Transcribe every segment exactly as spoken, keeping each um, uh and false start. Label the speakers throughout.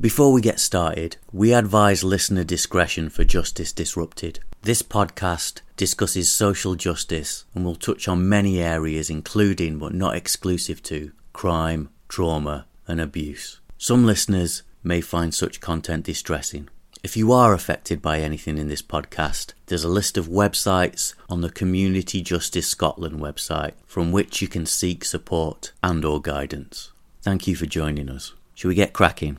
Speaker 1: Before we get started, we advise listener discretion for Justice Disrupted. This podcast discusses social justice and will touch on many areas including but not exclusive to crime, trauma and abuse. Some listeners may find such content distressing. If you are affected by anything in this podcast, there's a list of websites on the Community Justice Scotland website from which you can seek support and or guidance. Thank you for joining us. Shall we get cracking?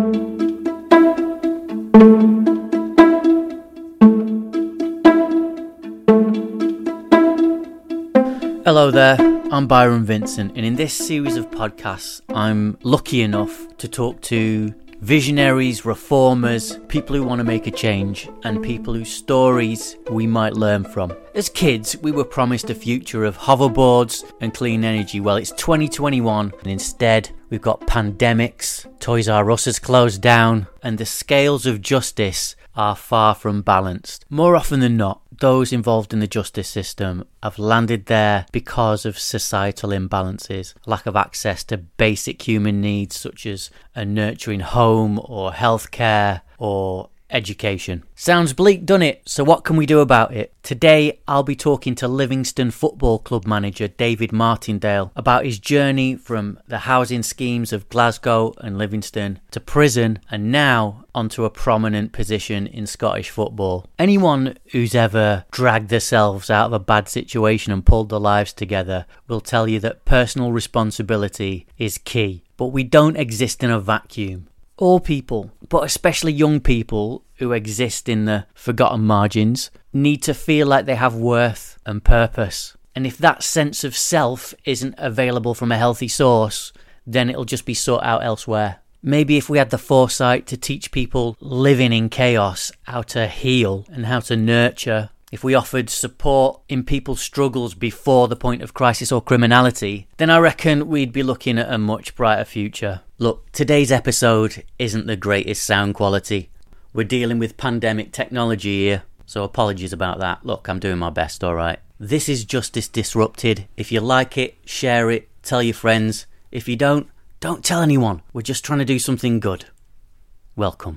Speaker 1: Hello there, I'm Byron Vincent, and in this series of podcasts I'm lucky enough to talk to visionaries, reformers, people who want to make a change, and people whose stories we might learn from. As kids, we were promised a future of hoverboards and clean energy. Well, it's twenty twenty-one, and instead we've got pandemics, Toys R Us has closed down, and the scales of justice are far from balanced. More often than not, those involved in the justice system have landed there because of societal imbalances, lack of access to basic human needs such as a nurturing home or healthcare or education. Sounds bleak, doesn't it? So what can we do about it? Today I'll be talking to Livingston Football Club manager David Martindale about his journey from the housing schemes of Glasgow and Livingston to prison and now onto a prominent position in Scottish football. Anyone who's ever dragged themselves out of a bad situation and pulled their lives together will tell you that personal responsibility is key. But we don't exist in a vacuum. All people, but especially young people who exist in the forgotten margins, need to feel like they have worth and purpose. And if that sense of self isn't available from a healthy source, then it'll just be sought out elsewhere. Maybe if we had the foresight to teach people living in chaos how to heal and how to nurture, if we offered support in people's struggles before the point of crisis or criminality, then I reckon we'd be looking at a much brighter future. Look, today's episode isn't the greatest sound quality. We're dealing with pandemic technology here, so apologies about that. Look, I'm doing my best, alright. This is Justice Disrupted. If you like it, share it, tell your friends. If you don't, don't tell anyone. We're just trying to do something good. Welcome.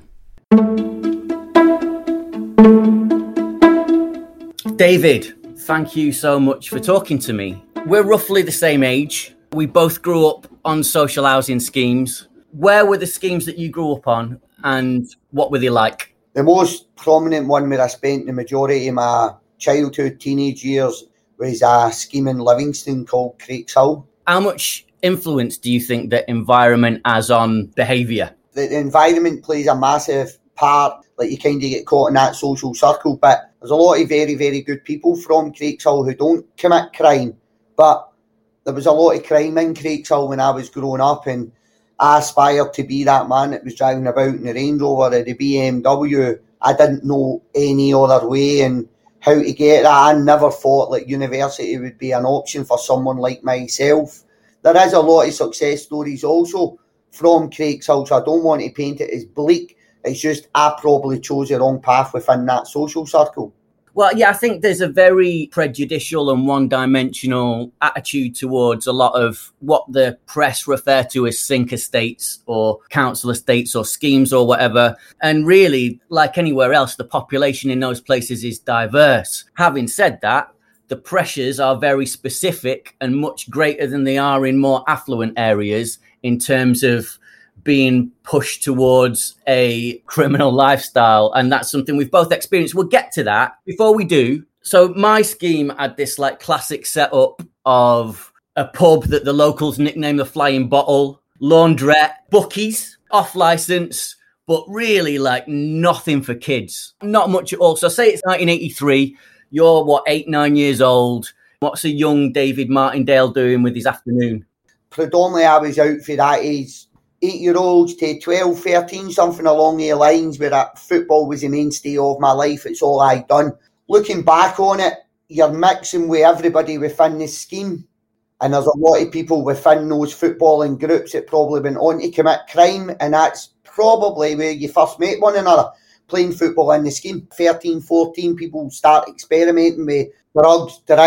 Speaker 1: David, thank you so much for talking to me. We're roughly the same age. We both grew up on social housing schemes. Where were the schemes that you grew up on and what were they like?
Speaker 2: The most prominent one where I spent the majority of my childhood, teenage years was a scheme in Livingston called Crakeshill.
Speaker 1: How much influence do you think that environment has on behaviour?
Speaker 2: The, the environment plays a massive part, like you kind of get caught in that social circle, but there's a lot of very, very good people from Crakeshill who don't commit crime, but there was a lot of crime in Crakeshill when I was growing up, and I aspired to be that man that was driving about in the Range Rover or the B M W. I didn't know any other way and how to get that. I never thought like university would be an option for someone like myself. There is a lot of success stories also from Crakeshill, so I don't want to paint it as bleak. It's just I probably chose the wrong path within that social circle.
Speaker 1: Well, yeah, I think there's a very prejudicial and one-dimensional attitude towards a lot of what the press refer to as sink estates or council estates or schemes or whatever. And really, like anywhere else, the population in those places is diverse. Having said that, the pressures are very specific and much greater than they are in more affluent areas in terms of being pushed towards a criminal lifestyle, and that's something we've both experienced. We'll get to that. Before we do, so my scheme had this like classic setup of a pub that the locals nicknamed the Flying Bottle, laundrette, bookies, off license, but really like nothing for kids. Not much at all. So say it's nineteen eighty-three, you're what, eight, nine years old. What's a young David Martindale doing with his afternoon?
Speaker 2: Predominantly I was out for that age. Eight-year-olds to twelve, thirteen, something along the lines where that football was the mainstay of my life. It's all I'd done. Looking back on it, you're mixing with everybody within the scheme, and there's a lot of people within those footballing groups that probably went on to commit crime, and that's probably where you first met one another, playing football in the scheme. thirteen, fourteen, people start experimenting with drugs, drink,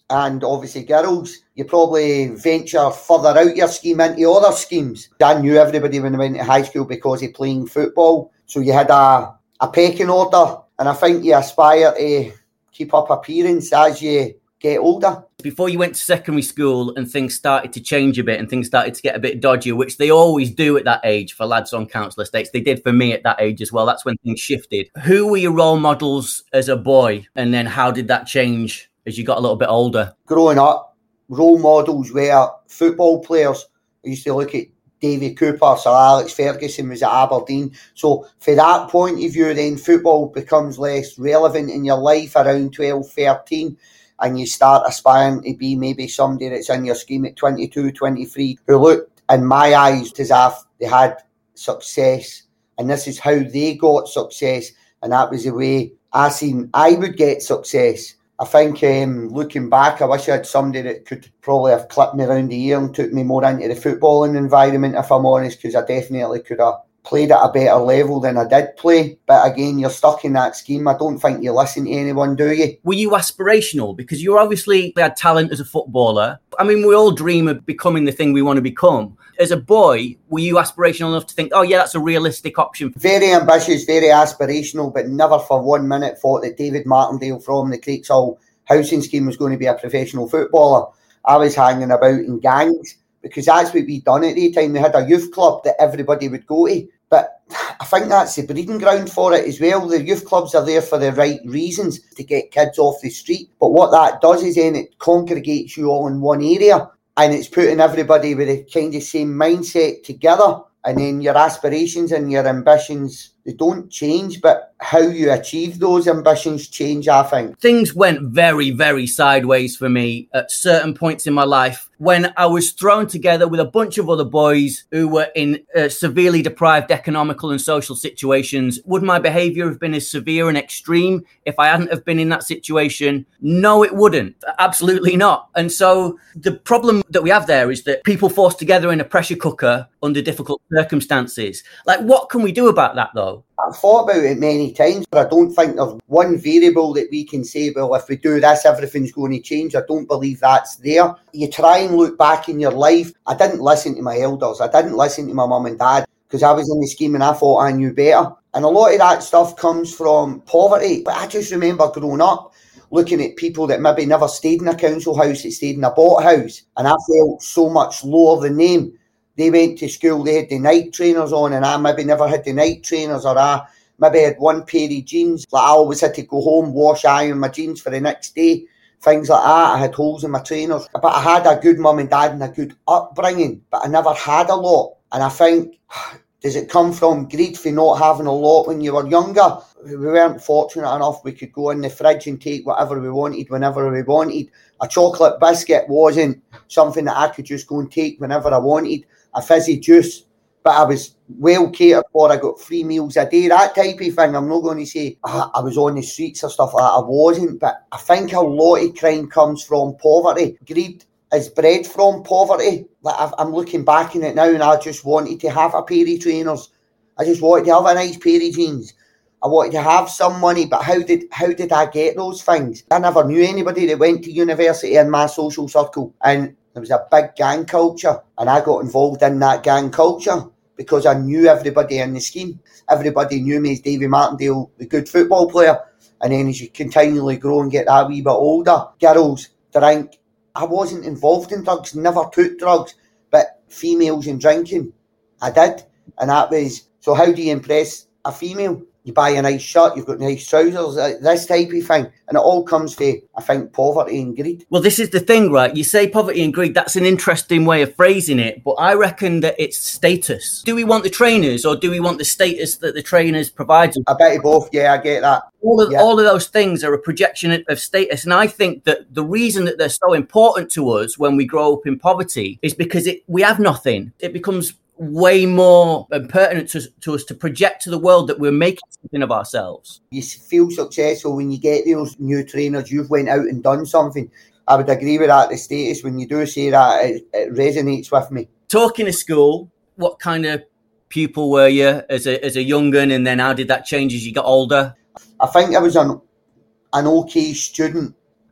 Speaker 2: and obviously girls, you probably venture further out your scheme into other schemes. I knew everybody when I went to high school because of playing football. So you had a, a pecking order, and I think you aspire to keep up appearance as you get older.
Speaker 1: Before you went to secondary school and things started to change a bit and things started to get a bit dodgier, which they always do at that age for lads on council estates. They did for me at that age as well. That's when things shifted. Who were your role models as a boy? And then how did that change as you got a little bit older?
Speaker 2: Growing up, role models were football players. I used to look at Davy Cooper, Sir Alex Ferguson was at Aberdeen. So for that point of view, then football becomes less relevant in your life around twelve, thirteen. And you start aspiring to be maybe somebody that's in your scheme at twenty-two, twenty-three, who looked, in my eyes, as if they had success. And this is how they got success. And that was the way I seen I would get success. I think um, looking back, I wish I had somebody that could probably have clipped me around the ear and took me more into the footballing environment, if I'm honest, because I definitely could have played at a better level than I did play. But again, you're stuck in that scheme. I don't think you listen to anyone, do you?
Speaker 1: Were you aspirational? Because you obviously had talent as a footballer. I mean, we all dream of becoming the thing we want to become. As a boy, were you aspirational enough to think, oh yeah, that's a realistic option?
Speaker 2: Very ambitious, very aspirational, but never for one minute thought that David Martindale from the Creekshall housing scheme was going to be a professional footballer. I was hanging about in gangs, because that's what we done at the time. We had a youth club that everybody would go to. But I think that's the breeding ground for it as well. The youth clubs are there for the right reasons, to get kids off the street. But what that does is then it congregates you all in one area, and it's putting everybody with the kind of same mindset together. And then your aspirations and your ambitions, they don't change, but how you achieve those ambitions change, I think.
Speaker 1: Things went very, very sideways for me at certain points in my life when I was thrown together with a bunch of other boys who were in uh, severely deprived economical and social situations. Would my behaviour have been as severe and extreme if I hadn't have been in that situation? No, it wouldn't. Absolutely not. And so the problem that we have there is that people forced together in a pressure cooker under difficult circumstances. Like, what can we do about that, though?
Speaker 2: I've thought about it many times, but I don't think there's one variable that we can say, well, if we do this, everything's going to change. I don't believe that's there. You try and look back in your life. I didn't listen to my elders. I didn't listen to my mum and dad, because I was in the scheme and I thought I knew better. And a lot of that stuff comes from poverty. But I just remember growing up, looking at people that maybe never stayed in a council house, that stayed in a bought house, and I felt so much lower than them. They went to school, they had the night trainers on, and I maybe never had the night trainers, or I maybe had one pair of jeans. Like, I always had to go home, wash, iron my jeans for the next day, things like that. I had holes in my trainers. But I had a good mum and dad and a good upbringing, but I never had a lot. And I think, does it come from greed for not having a lot when you were younger? We weren't fortunate enough we could go in the fridge and take whatever we wanted whenever we wanted. A chocolate biscuit wasn't something that I could just go and take whenever I wanted. A fizzy juice, but I was well catered for. I got three meals a day, that type of thing. I'm not going to say I, I was on the streets or stuff like that. I wasn't, but I think a lot of crime comes from poverty. Greed is bred from poverty. Like, I've, I'm looking back in it now, and I just wanted to have a pair of trainers. I just wanted to have a nice pair of jeans. I wanted to have some money, but how did how did I get those things? I never knew anybody that went to university in my social circle, and there was a big gang culture, and I got involved in that gang culture because I knew everybody in the scheme. Everybody knew me as Davy Martindale, the good football player. And then as you continually grow and get that wee bit older, girls, drink. I wasn't involved in drugs, never took drugs, but females and drinking, I did. And that was, so how do you impress a female? You buy a nice shirt, you've got nice trousers, this type of thing. And it all comes from, I think, poverty and greed.
Speaker 1: Well, this is the thing, right? You say poverty and greed, that's an interesting way of phrasing it, but I reckon that it's status. Do we want the trainers, or do we want the status that the trainers provide?
Speaker 2: A bit of both, yeah, I get that.
Speaker 1: All of,
Speaker 2: yeah.
Speaker 1: all of those things are a projection of status. And I think that the reason that they're so important to us when we grow up in poverty is because it, we have nothing. It becomes way more pertinent to, to us to project to the world that we're making something of ourselves.
Speaker 2: You feel successful when you get those new trainers, you've went out and done something. I would agree with that, the status. When you do say that, it, it resonates with me.
Speaker 1: Talking to school, what kind of pupil were you as a as a young un, and then how did that change as you got older?
Speaker 2: I think I was an, an okay student.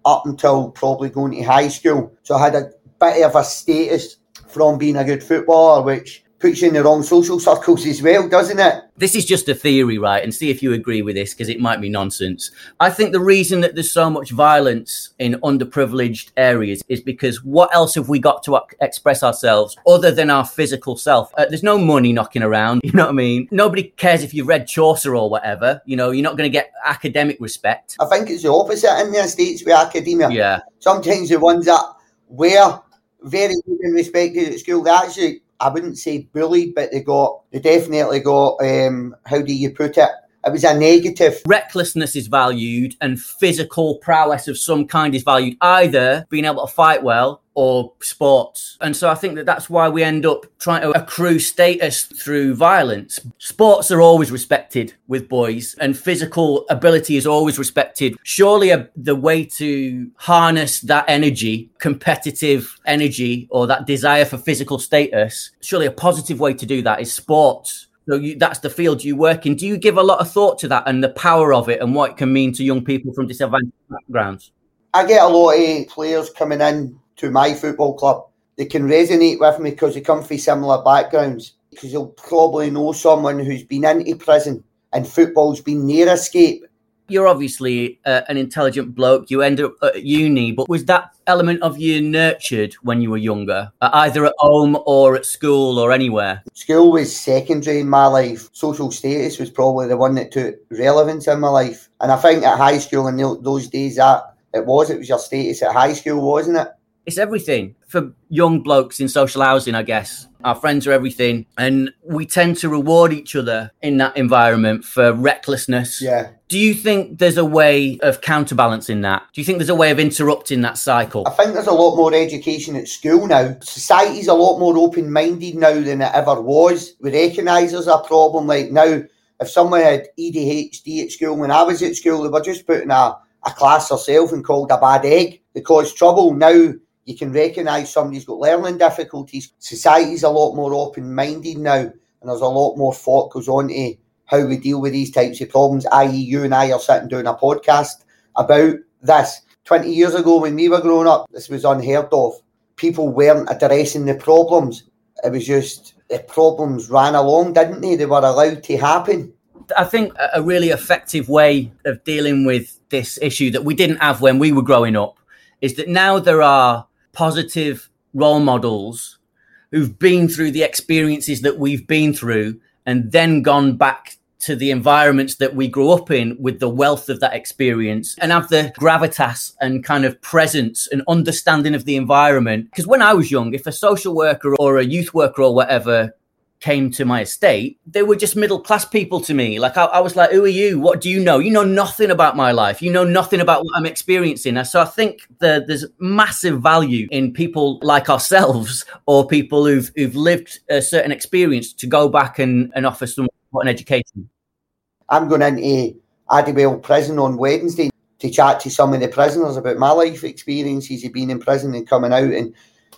Speaker 2: up until probably going to high school. So I had a bit of a status from being a good footballer, which puts you in the wrong social circles as well, doesn't it?
Speaker 1: This is just a theory, right? And see if you agree with this, because it might be nonsense. I think the reason that there's so much violence in underprivileged areas is because what else have we got to express ourselves other than our physical self? Uh, there's no money knocking around, you know what I mean? Nobody cares if you've read Chaucer or whatever. You know, you're not going to get academic respect.
Speaker 2: I think it's the opposite in the States with academia.
Speaker 1: Yeah.
Speaker 2: Sometimes the ones that were very good and respected at school, they actually, I wouldn't say bullied, but they got, they definitely got, um, how do you put it? It was a negative.
Speaker 1: Recklessness is valued and physical prowess of some kind is valued, either being able to fight well or sports. And so I think that that's why we end up trying to accrue status through violence. Sports are always respected with boys and physical ability is always respected. Surely a, the way to harness that energy, competitive energy, or that desire for physical status, surely a positive way to do that is sports. So you, that's the field you work in. Do you give a lot of thought to that and the power of it and what it can mean to young people from disadvantaged backgrounds?
Speaker 2: I get a lot of players coming in to my football club. They can resonate with me because they come from similar backgrounds. Because they'll probably know someone who's been into prison and football's been their escape.
Speaker 1: You're obviously uh, an intelligent bloke. You end up at uni, but was that element of you nurtured when you were younger, uh, either at home or at school or anywhere?
Speaker 2: School was secondary in my life. Social status was probably the one that took relevance in my life. And I think at high school in those days that it was, it was your status at high school, wasn't it?
Speaker 1: It's everything for young blokes in social housing, I guess. Our friends are everything. And we tend to reward each other in that environment for recklessness.
Speaker 2: Yeah.
Speaker 1: Do you think there's a way of counterbalancing that? Do you think there's a way of interrupting that cycle?
Speaker 2: I think there's a lot more education at school now. Society's a lot more open-minded now than it ever was. We recognise there's a problem. Like now, if someone had A D H D at school, when I was at school, they were just putting a, a class herself and called a bad egg. They caused trouble. Now, you can recognise somebody's got learning difficulties. Society's a lot more open-minded now, and there's a lot more thought goes on to how we deal with these types of problems, that is you and I are sitting doing a podcast about this. twenty years ago when we were growing up, this was unheard of. People weren't addressing the problems. It was just, the problems ran along, didn't they? They were allowed to happen.
Speaker 1: I think a really effective way of dealing with this issue that we didn't have when we were growing up is that now there are positive role models who've been through the experiences that we've been through and then gone back to the environments that we grew up in with the wealth of that experience and have the gravitas and kind of presence and understanding of the environment. Because when I was young, if a social worker or a youth worker or whatever came to my estate, they were just middle class people to me. Like I, I was like, who are you? What do you know? You know nothing about my life. You know nothing about what I'm experiencing. So I think the, there's massive value in people like ourselves or people who've who've lived a certain experience to go back and, and offer some an education.
Speaker 2: I'm going into Addiewell Prison on Wednesday to chat to some of the prisoners about my life experiences of being in prison and coming out, and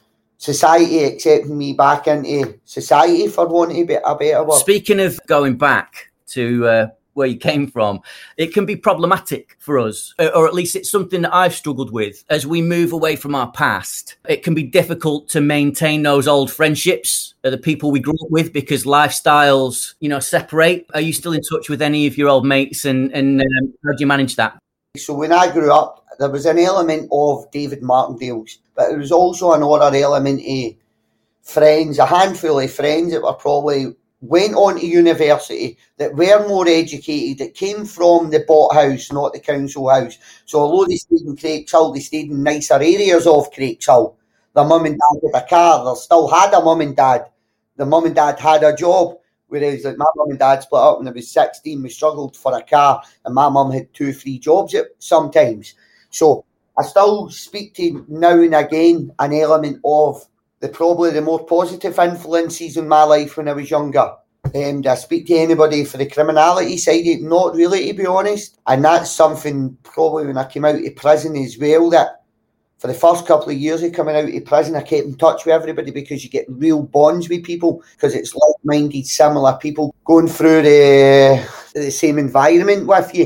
Speaker 2: society accepting me back into society, for wanting a, bit, a better word.
Speaker 1: Speaking of going back to uh, where you came from, it can be problematic for us, or at least it's something that I've struggled with. As we move away from our past, it can be difficult to maintain those old friendships, the people we grew up with, because lifestyles, you know, separate. Are you still in touch with any of your old mates, and, and um, how do you manage that?
Speaker 2: So when I grew up, there was an element of David Martindale's, but there was also another element of friends, a handful of friends that were probably went on to university, that were more educated, that came from the bot house, not the council house. So although they stayed in Craighill, they stayed in nicer areas of Craighill. Their mum and dad had a car, they still had a mum and dad. The mum and dad had a job, whereas like, my mum and dad split up when I was sixteen. We struggled for a car, and my mum had two, three jobs at sometimes. So I still speak to now and again an element of the probably the more positive influences in my life when I was younger. Um, do I speak to anybody for the criminality side? Not really, to be honest. And that's something probably when I came out of prison as well, that for the first couple of years of coming out of prison, I kept in touch with everybody because you get real bonds with people because it's like-minded, similar people going through the, the same environment with you.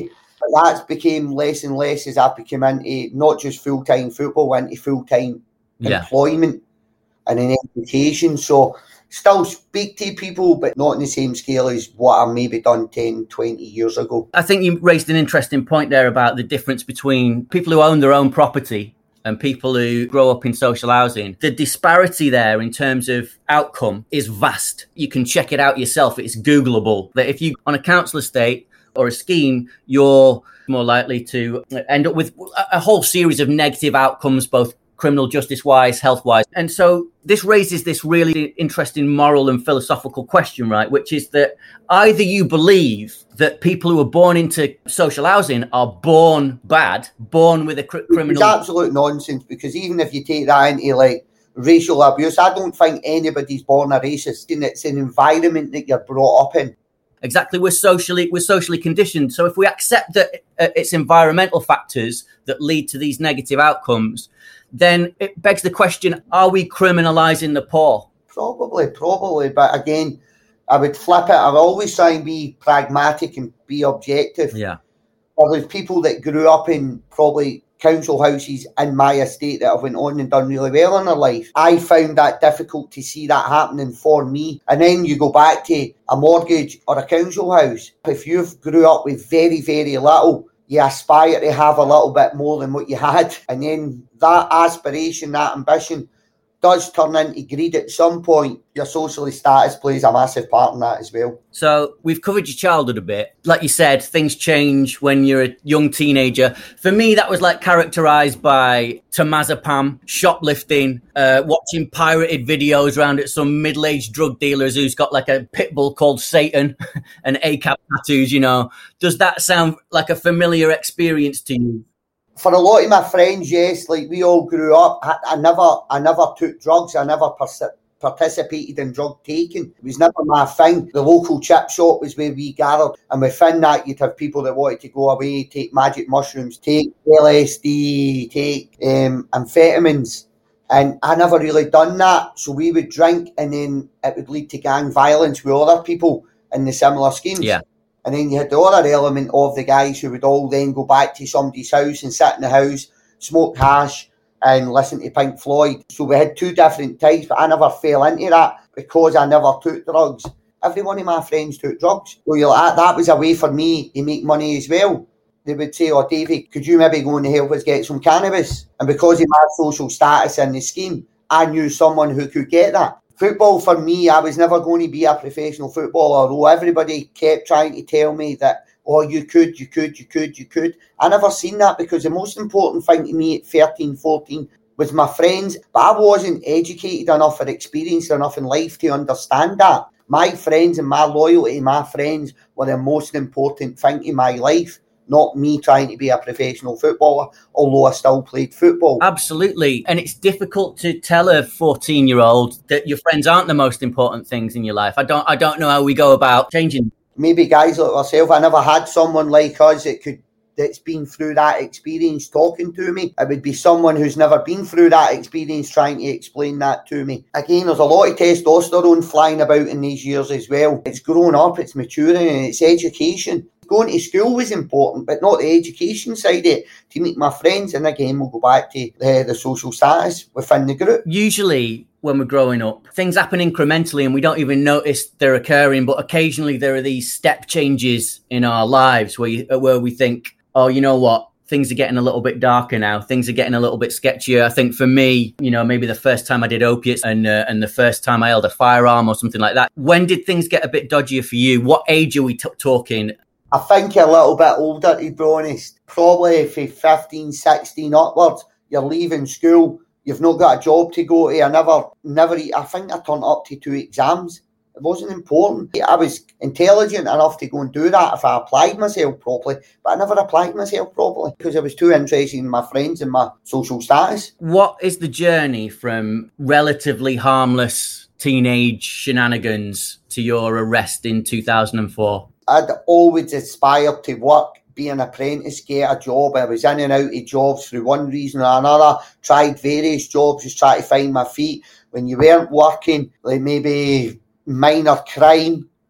Speaker 2: But that's became less and less as I became into not just full-time football, into full-time
Speaker 1: yeah.
Speaker 2: employment and in education. So still speak to people, but not on the same scale as what I maybe done ten, twenty years ago.
Speaker 1: I think you raised an interesting point there about the difference between people who own their own property and people who grow up in social housing. The disparity there in terms of outcome is vast. You can check it out yourself. It's Googleable. That if you on a council estate or a scheme, you're more likely to end up with a whole series of negative outcomes, both criminal justice wise, health wise. And so this raises this really interesting moral and philosophical question, right? Which is that either you believe that people who are born into social housing are born bad, born with a cr- criminal...
Speaker 2: It's absolute nonsense, because even if you take that into like racial abuse, I don't think anybody's born a racist. And it's an environment that you're brought up in.
Speaker 1: Exactly, we're socially we're socially conditioned. So if we accept that uh, it's environmental factors that lead to these negative outcomes, then it begs the question, are we criminalising the poor?
Speaker 2: Probably, probably. But again, I would flip it. I would always try and be pragmatic and be objective.
Speaker 1: Yeah.
Speaker 2: Or there's people that grew up in probably council houses in my estate that have went on and done really well in their life. I found that difficult to see that happening for me. And then you go back to a mortgage or a council house. If you've grew up with very, very little, you aspire to have a little bit more than what you had. And then that aspiration, that ambition does turn into greed at some point. Your social status plays a massive part in that as well.
Speaker 1: So we've covered your childhood a bit. Like you said, things change when you're a young teenager. For me, that was like characterised by Tamazepam, shoplifting, uh, watching pirated videos around at some middle-aged drug dealers who's got like a pit bull called Satan and A C A P tattoos, you know. Does that sound like a familiar experience to you?
Speaker 2: For a lot of my friends, yes, like we all grew up. I, I never, I never took drugs. I never pers- participated in drug taking. It was never my thing. The local chip shop was where we gathered, and within that, you'd have people that wanted to go away, take magic mushrooms, take L S D, take um, amphetamines, and I never really done that. So we would drink, and then it would lead to gang violence with other people in the similar schemes.
Speaker 1: Yeah.
Speaker 2: And then you had the other element of the guys who would all then go back to somebody's house and sit in the house, smoke hash and listen to Pink Floyd. So we had two different types, but I never fell into that because I never took drugs. Every one of my friends took drugs. So you're like, that was a way for me to make money as well. They would say, oh, Davey, could you maybe go and help us get some cannabis? And because of my social status in the scheme, I knew someone who could get that. Football, for me, I was never going to be a professional footballer, although everybody kept trying to tell me that, oh, you could, you could, you could, you could. I never seen that, because the most important thing to me at thirteen, fourteen was my friends, but I wasn't educated enough or experienced enough in life to understand that. My friends and my loyalty to my friends were the most important thing in my life. Not me trying to be a professional footballer, although I still played football.
Speaker 1: Absolutely. And it's difficult to tell a fourteen-year-old that your friends aren't the most important things in your life. I don't I don't know how we go about changing.
Speaker 2: Maybe guys like myself, I never had someone like us that could that's been through that experience talking to me. It would be someone who's never been through that experience trying to explain that to me. Again, there's a lot of testosterone flying about in these years as well. It's grown up, it's maturing, and it's education. Going to school was important, but not the education side of it, to meet my friends. And again, we'll go back to the, the social status within the group.
Speaker 1: Usually, when we're growing up, things happen incrementally and we don't even notice they're occurring, but occasionally there are these step changes in our lives where, you, where we think, oh, you know what? Things are getting a little bit darker now. Things are getting a little bit sketchier. I think for me, you know, maybe the first time I did opiates and uh, and the first time I held a firearm or something like that. When did things get a bit dodgier for you? What age are we t- talking?
Speaker 2: I think a little bit older, to be honest. Probably from fifteen, sixteen upwards. You're leaving school. You've not got a job to go to. I never, never, I think I turned up to two exams. It wasn't important. I was intelligent enough to go and do that if I applied myself properly, but I never applied myself properly because I was too interested in my friends and my social status.
Speaker 1: What is the journey from relatively harmless teenage shenanigans to your arrest in two thousand four?
Speaker 2: I'd always aspired to work, be an apprentice, get a job. I was in and out of jobs through one reason or another, tried various jobs, just try to find my feet. When you weren't working, like maybe minor crime,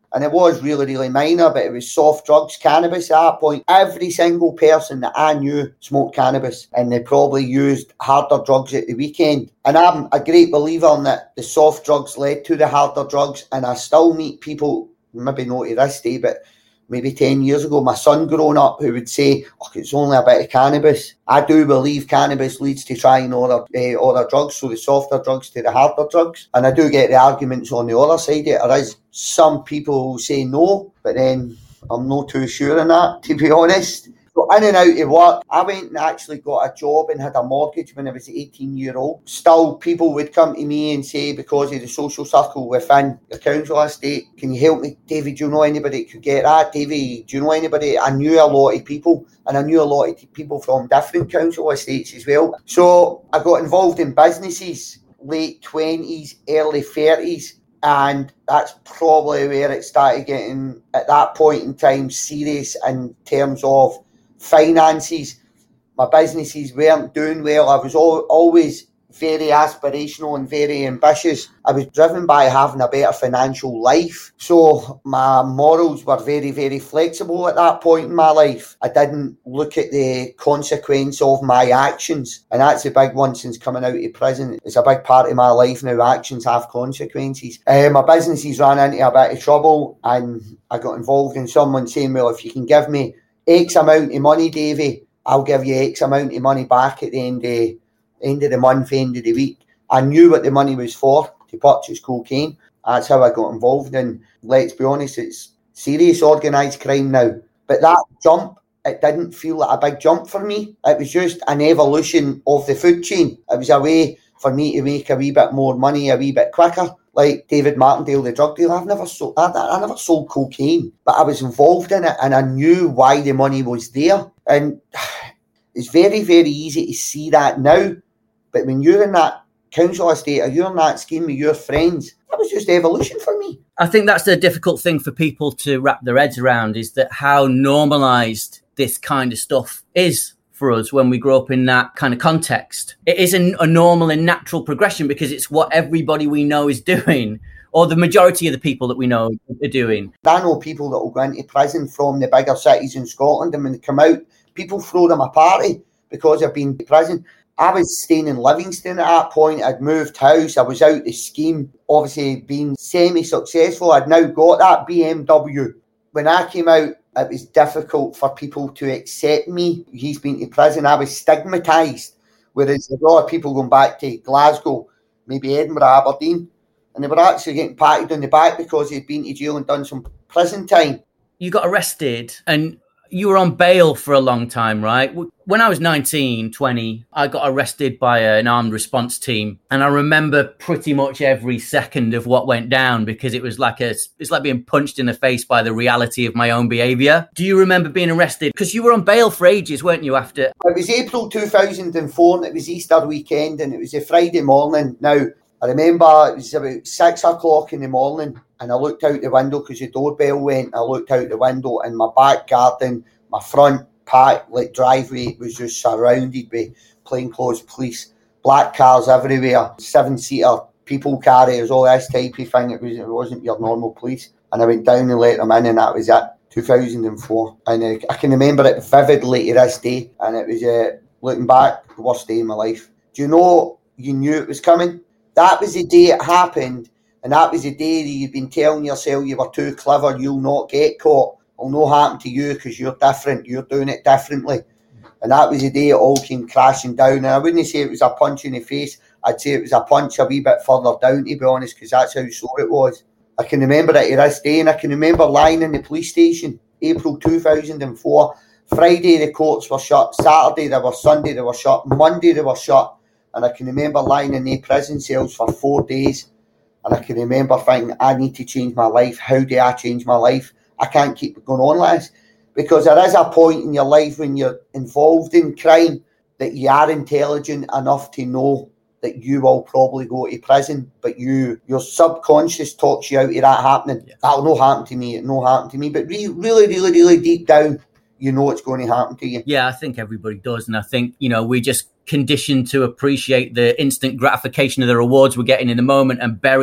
Speaker 2: And it was really, really minor, but it was soft drugs, cannabis at that point. Every single person that I knew smoked cannabis, and they probably used harder drugs at the weekend. And I'm a great believer in that the soft drugs led to the harder drugs. And I still meet people, maybe not to this day, but maybe ten years ago, my son growing up, who would say, oh, it's only a bit of cannabis. I do believe cannabis leads to trying other, uh, other drugs, so the softer drugs to the harder drugs. And I do get the arguments on the other side. There is some people who say no, but then I'm not too sure on that, to be honest. So in and out of work, I went and actually got a job and had a mortgage when I was eighteen year old. Still, people would come to me and say, because of the social circle within the council estate, can you help me? David, do you know anybody that could get that? David, do you know anybody? I knew a lot of people, and I knew a lot of people from different council estates as well. So I got involved in businesses, late twenties, early thirties. And that's probably where it started getting, at that point in time, serious in terms of finances. My businesses weren't doing well. I was all, always very aspirational and very ambitious. I was driven by having a better financial life. So my morals were very, very flexible at that point in my life. I didn't look at the consequence of my actions. And that's a big one since coming out of prison. It's a big part of my life now. Actions have consequences. Uh, my businesses ran into a bit of trouble, and I got involved in someone saying, well, if you can give me X amount of money, Davey, I'll give you X amount of money back at the end of, end of the month, end of the week. I knew what the money was for, to purchase cocaine. That's how I got involved. And let's be honest, it's serious organised crime now. But that jump, it didn't feel like a big jump for me. It was just an evolution of the food chain. It was a way for me to make a wee bit more money a wee bit quicker. Like David Martindale, the drug dealer, I've never sold, I, I never sold cocaine, but I was involved in it, and I knew why the money was there. And it's very, very easy to see that now. But when you're in that council estate or you're in that scheme with your friends, that was just evolution for me.
Speaker 1: I think that's the difficult thing for people to wrap their heads around, is that how normalised this kind of stuff is for us when we grow up in that kind of context. It is a, a normal and natural progression because it's what everybody we know is doing, or the majority of the people that we know are doing.
Speaker 2: I know people that will go into prison from the bigger cities in Scotland, and when they come out, people throw them a party because they've been in prison. I was staying in Livingston at that point. I'd moved house. I was out the scheme, obviously being semi-successful. I'd now got that B M W. When I came out, it was difficult for people to accept me. He's been to prison. I was stigmatised. Whereas a lot of people going back to Glasgow, maybe Edinburgh, Aberdeen, and they were actually getting patted on the back because they'd been to jail and done some prison time.
Speaker 1: You got arrested and you were on bail for a long time, right? When I was nineteen, twenty, I got arrested by an armed response team. And I remember pretty much every second of what went down because it was like a, it's like being punched in the face by the reality of my own behaviour. Do you remember being arrested? Because you were on bail for ages, weren't you, after?
Speaker 2: It was April two thousand four, and it was Easter weekend, and it was a Friday morning. Now, I remember it was about six o'clock in the morning, and I looked out the window because the doorbell went. I looked out the window, and my back garden, my front part, like driveway, was just surrounded by plainclothes police, black cars everywhere, seven-seater people carriers, all this type of thing. It was, it wasn't your normal police. And I went down and let them in, and that was it. two thousand four, and uh, I can remember it vividly to this day. And it was, uh, looking back, the worst day of my life. Do you know, you knew it was coming? That was the day it happened, and that was the day that you'd been telling yourself you were too clever, you'll not get caught. It'll not happen to you because you're different, you're doing it differently. And that was the day it all came crashing down. And I wouldn't say it was a punch in the face, I'd say it was a punch a wee bit further down, to be honest, because that's how sore it was. I can remember it to this day, and I can remember lying in the police station, April two thousand four. Friday the courts were shut, Saturday they were, Sunday they were shut, Monday they were shut. And I can remember lying in the prison cells for four days. And I can remember thinking, I need to change my life. How do I change my life? I can't keep going on like this. Because there is a point in your life when you're involved in crime that you are intelligent enough to know that you will probably go to prison, but you your subconscious talks you out of that happening. Yeah. That'll not happen to me, it'll not happen to me. But re- really, really, really deep down, you know it's going to happen to you.
Speaker 1: Yeah, I think everybody does. And I think, you know, we just conditioned to appreciate the instant gratification of the rewards we're getting in the moment and bury that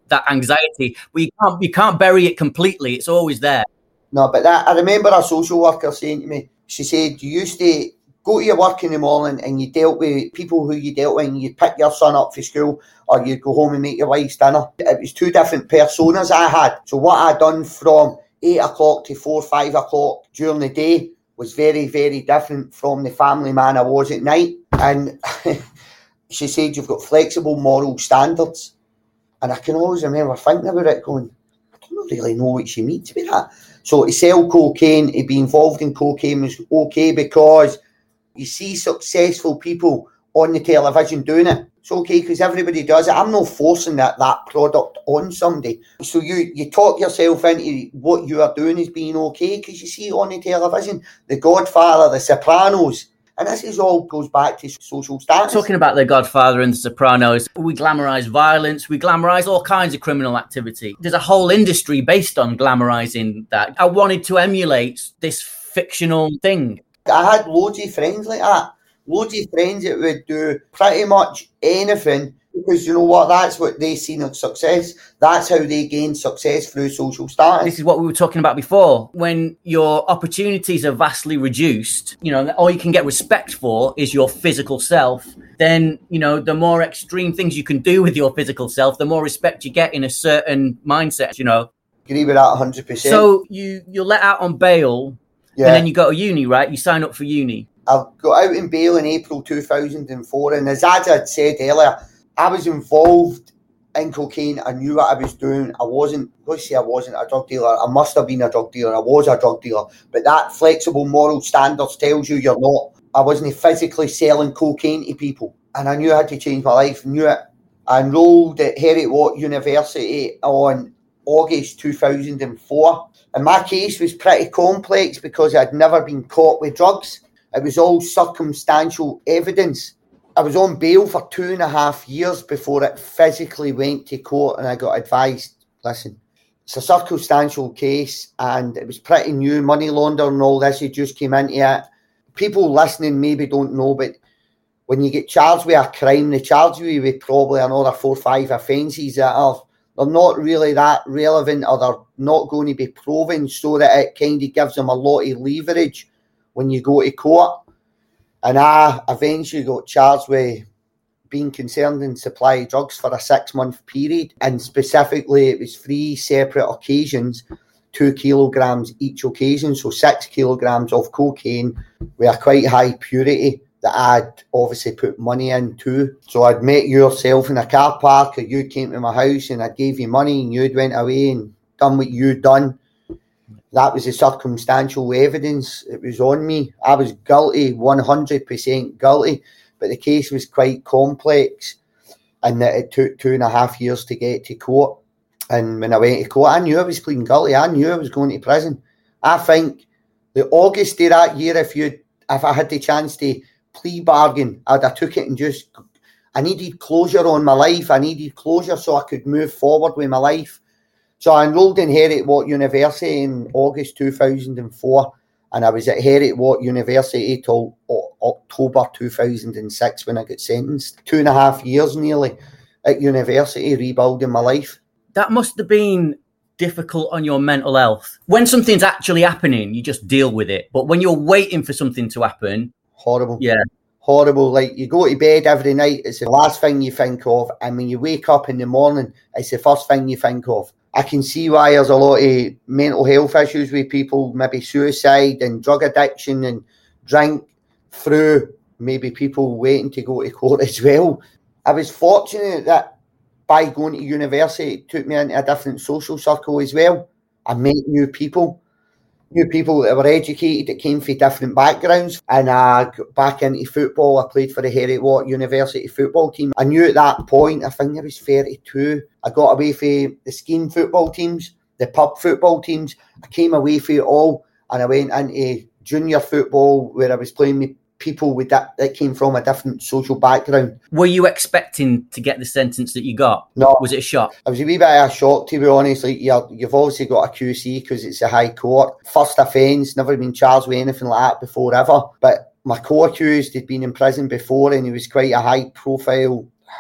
Speaker 1: that anxiety. But you can't, you can't bury it completely. It's always there.
Speaker 2: No, but that, I remember a social worker saying to me, she said, you used to go to your work in the morning and you dealt with people who you dealt with, and you'd pick your son up for school or you'd go home and make your wife's dinner. It was two different personas I had. So what I done from eight o'clock to four, five o'clock during the day was very, very different from the family man I was at night. And she said, you've got flexible moral standards. And I can always remember thinking about it going, I don't really know what she means by that. So to sell cocaine, to be involved in cocaine was okay because you see successful people on the television doing it. It's okay because everybody does it. I'm not forcing that, that product on somebody. So you, you talk yourself into what you are doing as being okay because you see it on the television. The Godfather, The Sopranos. And this is all goes back to social status.
Speaker 1: Talking about The Godfather and The Sopranos, we glamorise violence, we glamorise all kinds of criminal activity. There's a whole industry based on glamorising that. I wanted to emulate this fictional thing.
Speaker 2: I had loads of friends like that. Loads of friends that would do pretty much anything because you know what? That's what they seen as success. That's how they gain success through social status.
Speaker 1: This is what we were talking about before. When your opportunities are vastly reduced, you know, all you can get respect for is your physical self. Then, you know, the more extreme things you can do with your physical self, the more respect you get in a certain mindset, you know.
Speaker 2: Agree with that one hundred percent.
Speaker 1: So you, you're let out on bail, yeah. And then you go to uni, right? You sign up for uni.
Speaker 2: I got out in bail in April two thousand four, and as I had said earlier, I was involved in cocaine. I knew what I was doing. I wasn't, let's say I wasn't a drug dealer. I must have been a drug dealer. I was a drug dealer. But that flexible moral standards tells you you're not. I wasn't physically selling cocaine to people. And I knew I had to change my life. I knew it. I enrolled at Heriot-Watt University on August two thousand four. And my case was pretty complex because I'd never been caught with drugs. It was all circumstantial evidence. I was on bail for two and a half years before it physically went to court, and I got advised, listen, it's a circumstantial case and it was pretty new, money laundering and all this, it just came into it. People listening maybe don't know, but when you get charged with a crime, they charge you with probably another four or five offences that are they're not really that relevant or they're not going to be proven, so that it kind of gives them a lot of leverage when you go to court. And I eventually got charged with being concerned in supply of drugs for a six-month period. And specifically, it was three separate occasions, two kilograms each occasion. So six kilograms of cocaine with a quite high purity that I'd obviously put money into. So I'd met yourself in a car park, or you came to my house and I gave you money and you'd went away and done what you'd done. That was the circumstantial evidence. It was on me. I was guilty, one hundred percent guilty, but the case was quite complex and that it took two and a half years to get to court. And when I went to court, I knew I was pleading guilty. I knew I was going to prison. I think the August of that year, if you, if I had the chance to plea bargain, I'd have took it and just, I needed closure on my life. I needed closure so I could move forward with my life. So I enrolled in Heriot-Watt University in August two thousand four, and I was at Heriot-Watt University till October two thousand six when I got sentenced. Two and a half years nearly at university, rebuilding my life.
Speaker 1: That must have been difficult on your mental health. When something's actually happening, you just deal with it. But when you're waiting for something to happen...
Speaker 2: Horrible.
Speaker 1: Yeah.
Speaker 2: Horrible. Like, you go to bed every night, it's the last thing you think of. And when you wake up in the morning, it's the first thing you think of. I can see why there's a lot of mental health issues with people, maybe suicide and drug addiction and drink through maybe people waiting to go to court as well. I was fortunate that by going to university, it took me into a different social circle as well. I met new people, new people that were educated, that came from different backgrounds. And I got back into football. I played for the Heriot-Watt University football team. I knew at that point, I think I was thirty-two, I got away from the skiing football teams, the pub football teams. I came away from it all and I went into junior football where I was playing with people with that, that came from a different social background.
Speaker 1: Were you expecting to get the sentence that you got?
Speaker 2: No.
Speaker 1: Was it a shock?
Speaker 2: It was a wee bit of a shock, to be honest. Like, you're, you've obviously got a Q C because it's a high court. First offence, never been charged with anything like that before ever. But my co-accused had been in prison before and he was quite a high profile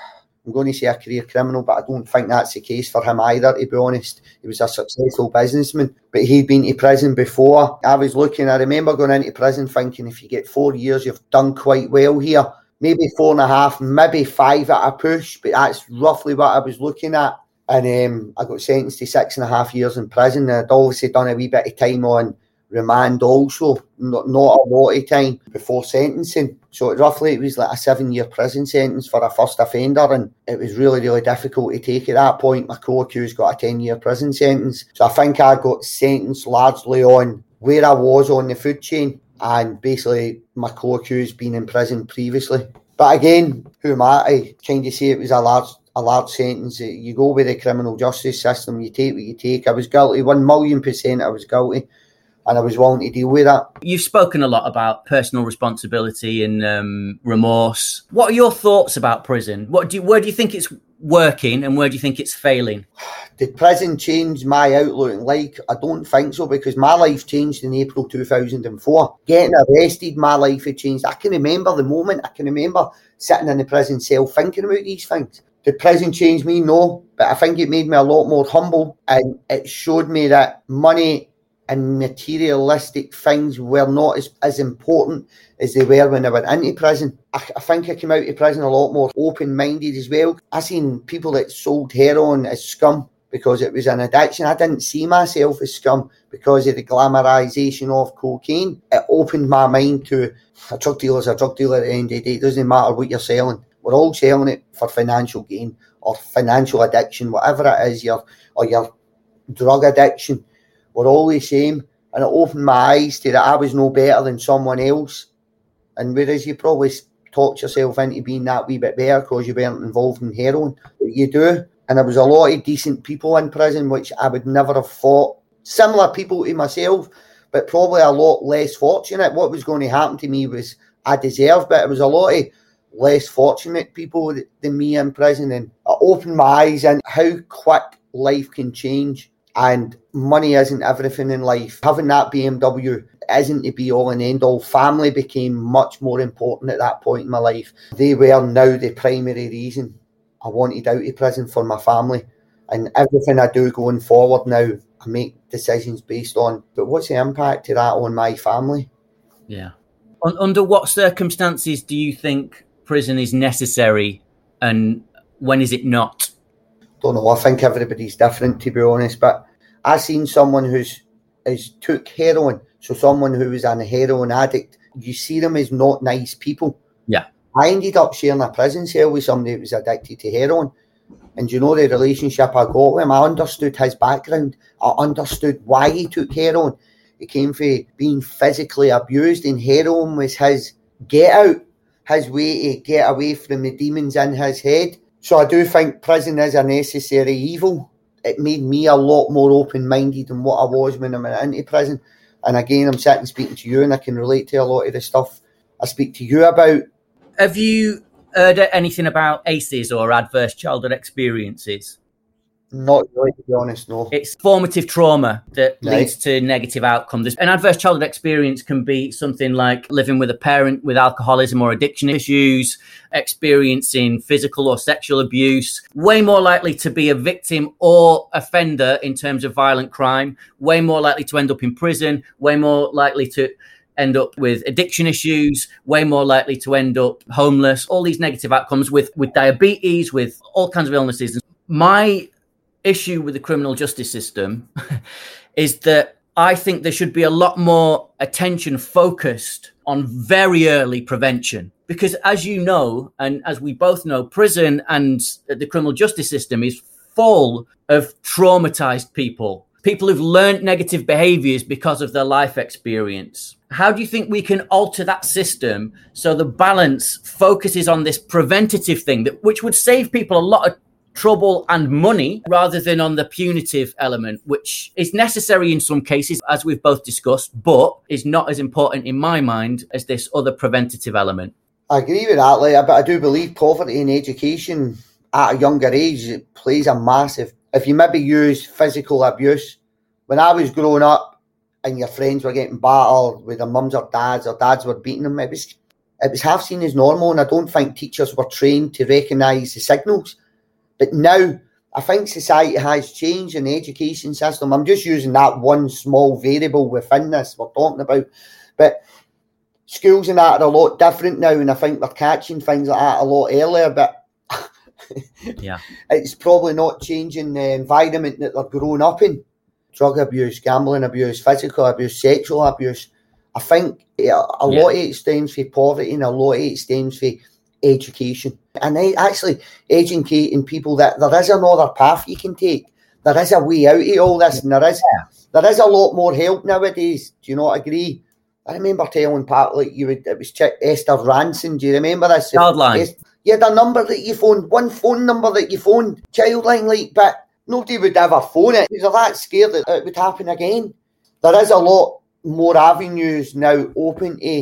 Speaker 2: I'm going to say a career criminal, but I don't think that's the case for him either, to be honest. He was a successful businessman, but he'd been to prison before. I was looking, I remember going into prison thinking, if you get four years, you've done quite well here. Maybe four and a half, maybe five at a push, but that's roughly what I was looking at. And um, I got sentenced to six and a half years in prison. I'd obviously done a wee bit of time on remand also, not, not a lot of time before sentencing. So it, roughly it was like a seven-year prison sentence for a first offender, and it was really, really difficult to take at that point. My co-accused got a ten-year prison sentence. So I think I got sentenced largely on where I was on the food chain, and basically my co-accused being in prison previously. But again, who am I to kind of say it was a large a large sentence? You go with the criminal justice system, you take what you take. I was guilty, one million percent I was guilty, and I was willing to deal with that.
Speaker 1: You've spoken a lot about personal responsibility and um, remorse. What are your thoughts about prison? What do you, where do you think it's working and where do you think it's failing?
Speaker 2: Did prison change my outlook in life? I don't think so, because my life changed in April two thousand four. Getting arrested, my life had changed. I can remember the moment. I can remember sitting in the prison cell thinking about these things. Did prison change me? No. But I think it made me a lot more humble, and it showed me that money and materialistic things were not as, as important as they were when I went into prison. I, I think I came out of prison a lot more open-minded as well. I seen people that sold heroin as scum because it was an addiction. I didn't see myself as scum because of the glamorisation of cocaine. It opened my mind to a drug dealer's a drug dealer at the end of the day. It doesn't matter what you're selling. We're all selling it for financial gain or financial addiction, whatever it is, your or your drug addiction. We're all the same. And it opened my eyes to that I was no better than someone else. And whereas you probably talked yourself into being that wee bit better because you weren't involved in heroin, but you do. And there was a lot of decent people in prison, which I would never have thought. Similar people to myself, but probably a lot less fortunate. What was going to happen to me was I deserved, but it was a lot of less fortunate people than me in prison. And it opened my eyes in how quick life can change. And money isn't everything in life. Having that B M W isn't the be all and end all. Family became much more important at that point in my life. They were now the primary reason I wanted out of prison, for my family. And everything I do going forward now, I make decisions based on, but what's the impact of that on my family?
Speaker 1: Yeah. Under what circumstances do you think prison is necessary, and when is it not?
Speaker 2: Don't know. I think everybody's different, to be honest. But I seen someone who's is took heroin, so someone who was an heroin addict. You see them as not nice people.
Speaker 1: Yeah.
Speaker 2: I ended up sharing a prison cell with somebody who was addicted to heroin, and you know the relationship I got with him. I understood his background. I understood why he took heroin. He came from being physically abused, and heroin was his get out, his way to get away from the demons in his head. So I do think prison is a necessary evil. It made me a lot more open-minded than what I was when I went into prison. And again, I'm sitting speaking to you, and I can relate to a lot of the stuff I speak to you about.
Speaker 1: Have you heard anything about A C Es or adverse childhood experiences?
Speaker 2: Not really, to be honest, no.
Speaker 1: It's formative trauma that
Speaker 2: Right.
Speaker 1: leads to negative outcomes. An adverse childhood experience can be something like living with a parent with alcoholism or addiction issues, experiencing physical or sexual abuse, way more likely to be a victim or offender in terms of violent crime, way more likely to end up in prison, way more likely to end up with addiction issues, way more likely to end up homeless, all these negative outcomes with, with diabetes, with all kinds of illnesses. My issue with the criminal justice system is that I think there should be a lot more attention focused on very early prevention. Because as you know, and as we both know, prison and the criminal justice system is full of traumatized people, people who've learned negative behaviors because of their life experience. How do you think we can alter that system so the balance focuses on this preventative thing, that which would save people a lot of trouble and money, rather than on the punitive element, which is necessary in some cases, as we've both discussed, but is not as important in my mind as this other preventative element?
Speaker 2: I agree with that, like, but I do believe poverty in education at a younger age, it plays a massive... If you maybe use physical abuse, when I was growing up and your friends were getting battered with their mums or dads, or dads were beating them, it was, it was half seen as normal, and I don't think teachers were trained to recognise the signals. But now, I think society has changed in the education system. I'm just using that one small variable within this we're talking about. But schools and that are a lot different now, and I think they're catching things like that a lot earlier. But
Speaker 1: yeah,
Speaker 2: it's probably not changing the environment that they're growing up in. Drug abuse, gambling abuse, physical abuse, sexual abuse. I think a yeah. lot of it stems from poverty, and a lot of it stems from education. And actually educating people that there is another path you can take. There is a way out of all this, and there is there is a lot more help nowadays. Do you not agree? I remember telling Pat, like, you would, it was Esther Ranson. Do you remember this?
Speaker 1: Childline.
Speaker 2: You had a number that you phoned, one phone number that you phoned, Childline, like, but nobody would ever phone it because they're that scared that it would happen again. There is a lot more avenues now open to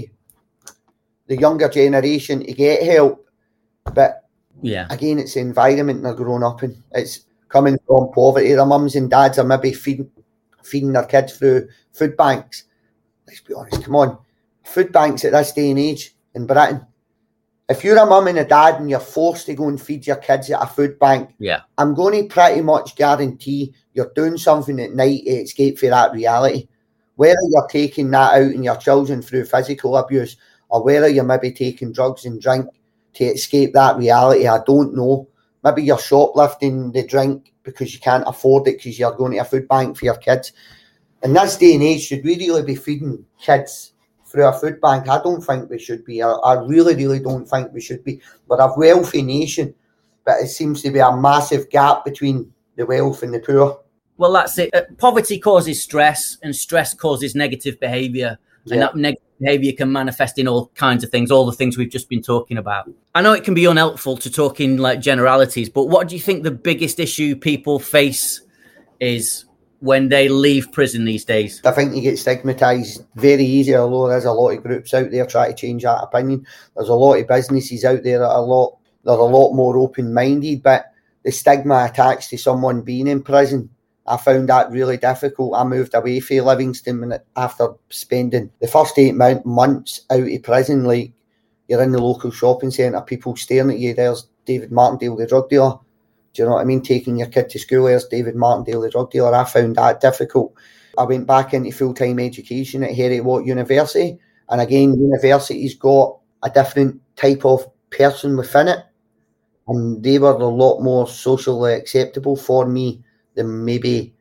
Speaker 2: the younger generation to get help. But
Speaker 1: yeah,
Speaker 2: again, it's the environment they're growing up in. It's coming from poverty. Their mums and dads are maybe feeding, feeding their kids through food banks. Let's be honest, come on. Food banks at this day and age in Britain. If you're a mum and a dad and you're forced to go and feed your kids at a food bank,
Speaker 1: yeah,
Speaker 2: I'm going to pretty much guarantee you're doing something at night to escape for that reality. Whether you're taking that out in your children through physical abuse, or whether you're maybe taking drugs and drink to escape that reality, I don't know. Maybe you're shoplifting the drink because you can't afford it because you're going to a food bank for your kids. In this day and age, should we really be feeding kids through a food bank? I don't think we should be. I, I really, really don't think we should be. We're a wealthy nation, but it seems to be a massive gap between the wealth and the poor.
Speaker 1: Well, that's it. Uh, poverty causes stress, and stress causes negative behaviour. Yeah. And that negative behaviour can manifest in all kinds of things, all the things we've just been talking about. I know it can be unhelpful to talk in like generalities, but what do you think the biggest issue people face is when they leave prison these days?
Speaker 2: I think you get stigmatised very easy, although there's a lot of groups out there trying to change that opinion. There's a lot of businesses out there that are a lot, they're a lot more open-minded, but the stigma attached to someone being in prison, I found that really difficult. I moved away from Livingston after spending the first eight months out of prison. Like, you're in the local shopping centre, people staring at you. There's David Martindale, the drug dealer. Do you know what I mean? Taking your kid to school, there's David Martindale, the drug dealer. I found that difficult. I went back into full-time education at Heriot-Watt University. And again, university's got a different type of person within it. And they were a lot more socially acceptable for me than maybe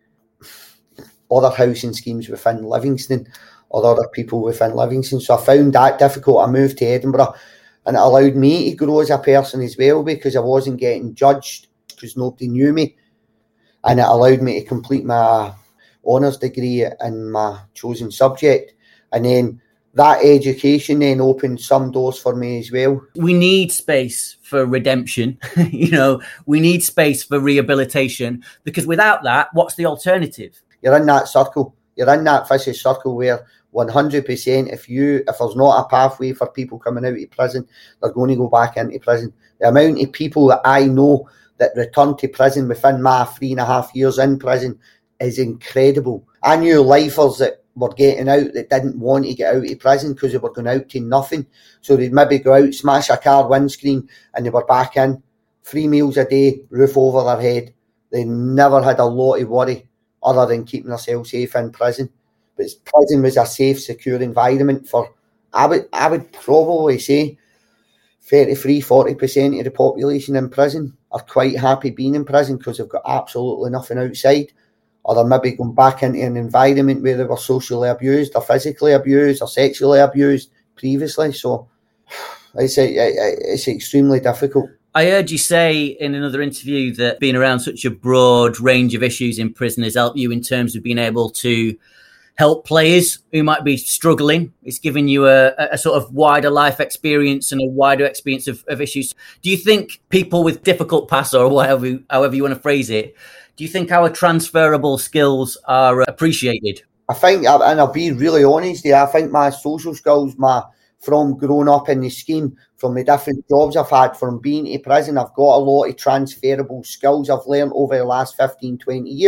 Speaker 2: other housing schemes within Livingston or other people within Livingston. So I found that difficult. I moved to Edinburgh, and it allowed me to grow as a person as well because I wasn't getting judged because nobody knew me. And it allowed me to complete my honours degree in my chosen subject. And then that education then opened some doors for me as well.
Speaker 1: We need space for redemption. you know, we need space for rehabilitation, because without that, what's the alternative?
Speaker 2: You're in that circle. You're in that vicious circle where one hundred percent if you if there's not a pathway for people coming out of prison, they're going to go back into prison. The amount of people that I know that return to prison within my three and a half years in prison is incredible. I knew lifers that were getting out that didn't want to get out of prison because they were going out to nothing. So they'd maybe go out, smash a car windscreen, and they were back in. Three meals a day, roof over their head. They never had a lot of worry other than keeping themselves safe in prison. But prison was a safe, secure environment for, I would, I would probably say, thirty-three, forty percent of the population in prison are quite happy being in prison because they've got absolutely nothing outside. Or they're maybe going back into an environment where they were socially abused or physically abused or sexually abused previously. So it's, a, it's extremely difficult.
Speaker 1: I heard you say in another interview that being around such a broad range of issues in prison has helped you in terms of being able to help players who might be struggling. It's given you a, a sort of wider life experience and a wider experience of, of issues. Do you think people with difficult past, or whatever, however you want to phrase it, do you think our transferable skills are appreciated?
Speaker 2: I think, and I'll be really honest here, I think my social skills, my from growing up in the scheme, from the different jobs I've had, from being in prison, I've got a lot of transferable skills I've learned over the last fifteen, twenty years.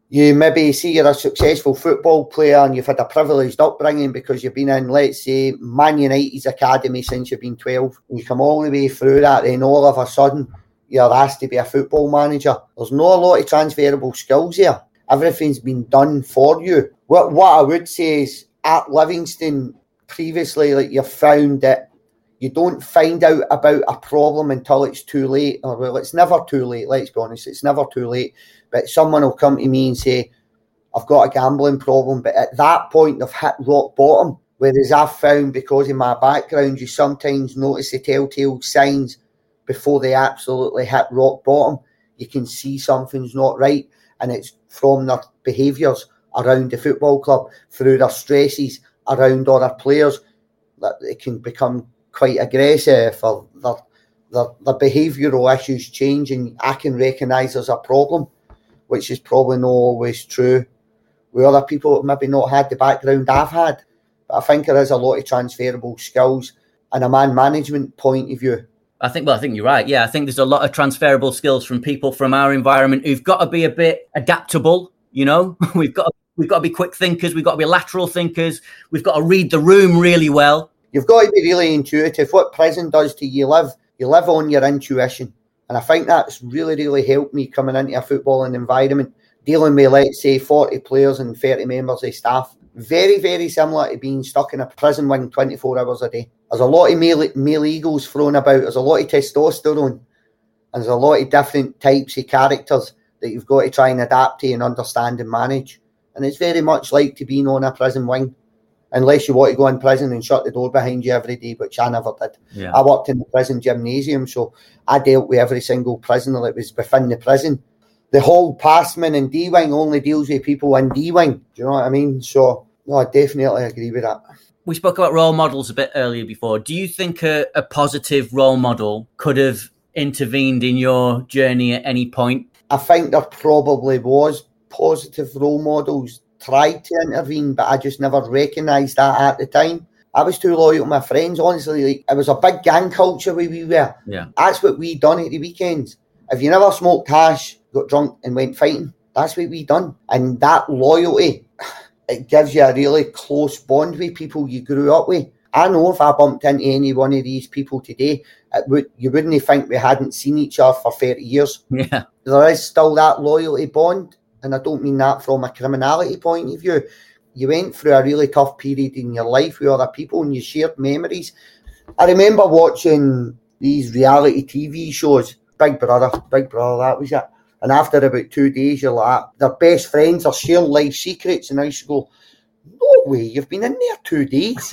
Speaker 2: you maybe see you're a successful football player and you've had a privileged upbringing because you've been in, let's say, Man United's academy since you've been twelve. And you come all the way through that, then all of a sudden you're asked to be a football manager. There's not a lot of transferable skills here. Everything's been done for you. What what I would say is at Livingston previously, like you found that you don't find out about a problem until it's too late. Or well, it's never too late, let's be honest, it's never too late. But someone will come to me and say, I've got a gambling problem. But at that point, they've hit rock bottom. Whereas I've found, because of my background, you sometimes notice the telltale signs before they absolutely hit rock bottom. You can see something's not right. And it's from their behaviours around the football club, through their stresses around other players, that they can become quite aggressive, or their, their, their behavioural issues change, and I can recognise there's a problem, which is probably not always true with other people that maybe not had the background I've had. But I think there is a lot of transferable skills and a man management point of view.
Speaker 1: I think, well, I think you're right. Yeah, I think there's a lot of transferable skills from people from our environment who've got to be a bit adaptable, you know. We've got to, we've got to be quick thinkers. We've got to be lateral thinkers. We've got to read the room really well.
Speaker 2: You've got to be really intuitive. What prison does to you, live, you live on your intuition. And I think that's really, really helped me coming into a footballing environment, dealing with, let's say, forty players and thirty members of staff. Very, very similar to being stuck in a prison wing twenty-four hours a day. There's a lot of male, male egos thrown about. There's a lot of testosterone. And there's a lot of different types of characters that you've got to try and adapt to and understand and manage. And it's very much like to being on a prison wing. Unless you want to go in prison and shut the door behind you every day, which I never did.
Speaker 1: Yeah.
Speaker 2: I worked in the prison gymnasium, so I dealt with every single prisoner that was within the prison. The whole passman in D-Wing only deals with people in D-Wing. Do you know what I mean? So, no, I definitely agree with that.
Speaker 1: We spoke about role models a bit earlier before. Do you think a, a positive role model could have intervened in your journey at any point?
Speaker 2: I think there probably was positive role models tried to intervene, but I just never recognised that at the time. I was too loyal to my friends, honestly. Like, it was a big gang culture where we were.
Speaker 1: Yeah.
Speaker 2: That's what we done at the weekends. If you never smoked hash, got drunk and went fighting, that's what we done. And that loyalty, it gives you a really close bond with people you grew up with. I know if I bumped into any one of these people today, it would, you wouldn't think we hadn't seen each other for thirty years.
Speaker 1: Yeah.
Speaker 2: There is still that loyalty bond. And I don't mean that from a criminality point of view. You went through a really tough period in your life with other people and you shared memories. I remember watching these reality T V shows, Big Brother, Big Brother, that was it. And after about two days, you're like, their best friends are sharing life secrets. And I used to go, no way, you've been in there two days.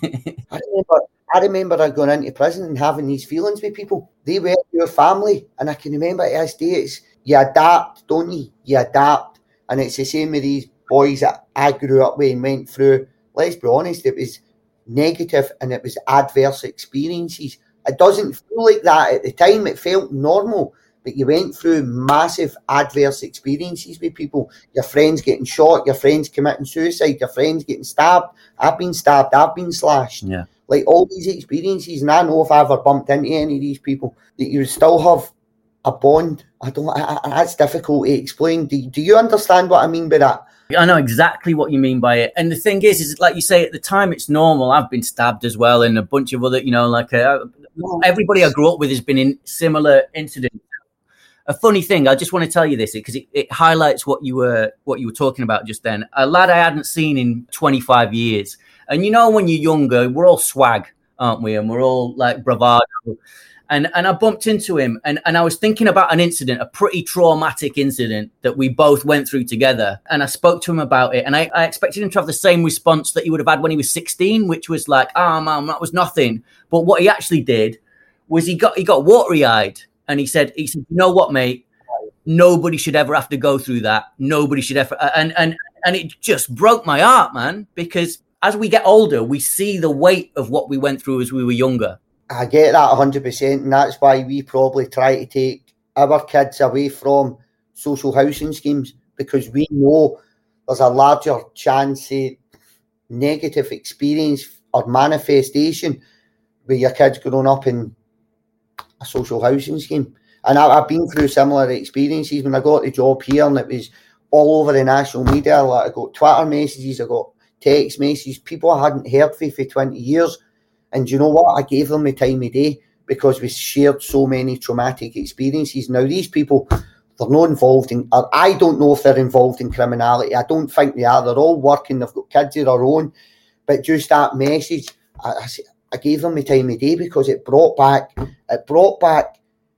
Speaker 2: I remember I remember going into prison and having these feelings with people. They were your family. And I can remember to this day, it's, you adapt, don't you? You adapt. And it's the same with these boys that I grew up with and went through. Let's be honest, it was negative and it was adverse experiences. It doesn't feel like that at the time. It felt normal. But you went through massive adverse experiences with people. Your friends getting shot, your friends committing suicide, your friends getting stabbed. I've been stabbed, I've been slashed.
Speaker 1: Yeah.
Speaker 2: Like all these experiences. And I know if I ever bumped into any of these people, that you would still have a bond. I don't. I, I, that's difficult to explain. Do, do you understand what I mean by that?
Speaker 1: I know exactly what you mean by it. And the thing is, is like you say, at the time it's normal. I've been stabbed as well, and a bunch of other, you know, like uh, everybody I grew up with has been in similar incidents. A funny thing, I just want to tell you this because it, it highlights what you were what you were talking about just then. A lad I hadn't seen in twenty-five years, and you know, when you're younger, we're all swag, aren't we? And we're all like bravado. And and I bumped into him and, and I was thinking about an incident, a pretty traumatic incident that we both went through together. And I spoke to him about it. And I, I expected him to have the same response that he would have had when he was sixteen, which was like, oh, man, that was nothing. But what he actually did was he got he got watery-eyed. And he said, he said, you know what, mate? Nobody should ever have to go through that. Nobody should ever. And, and, and it just broke my heart, man, because as we get older, we see the weight of what we went through as we were younger.
Speaker 2: I get that one hundred percent, and that's why we probably try to take our kids away from social housing schemes, because we know there's a larger chance of negative experience or manifestation with your kids growing up in a social housing scheme. And I, I've been through similar experiences when I got the job here, and it was all over the national media. Like I got Twitter messages, I got text messages, people I hadn't heard from for twenty years. And do you know what? I gave them the time of day because we shared so many traumatic experiences. Now, these people, they're not involved in, or I don't know if they're involved in criminality. I don't think they are. They're all working, they've got kids of their own. But just that message, I, I, I gave them the time of day because it brought back, it brought back